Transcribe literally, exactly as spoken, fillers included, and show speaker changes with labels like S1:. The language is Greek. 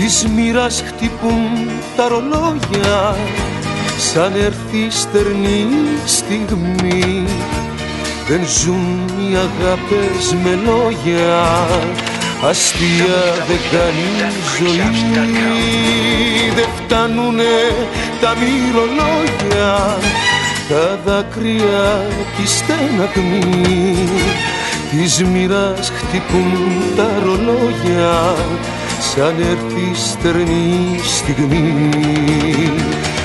S1: της μοίρας χτυπούν τα ρολόγια, σαν έρθει στερνή στιγμή. Δεν ζουν οι αγάπες με λόγια, αστεία δεν κάνει ζωή. Δεν φτάνουνε τα μυρολόγια, τα δάκρυα κι η στεναγμή. Της μοίρας χτυπούν τα ρολόγια, σαν έρθει στερνή στιγμή.